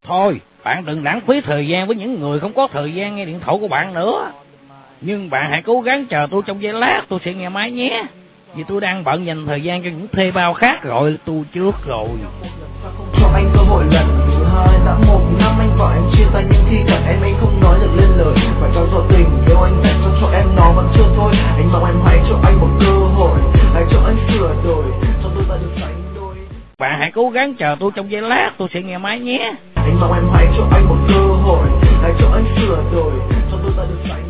Thôi, bạn đừng lãng phí thời gian với những người không có thời gian nghe điện thoại của bạn nữa. Nhưng bạn hãy cố gắng chờ tôi trong giây lát, tôi sẽ nghe máy nhé. Vì tôi đang bận dành thời gian cho những thuê bao khác gọi tôi trước rồi. Cho anh cơ hội lần thứ hai, đã 1 năm anh và em chia tay, nhưng khi gặp em anh không nói được lên lời. Phải cho rõ tình yêu anh dành cho em nó vẫn chưa thôi. Anh mong em hãy cho anh một cơ hội, hãy cho anh sửa đổi, cho tôi ta được sánh đôi. Bạn hãy cố gắng chờ tôi trong giây lát, tôi sẽ nghe máy nhé. Anh mong em hãy cho anh một cơ hội, hãy cho anh sửa đổi, cho tôi ta được sánh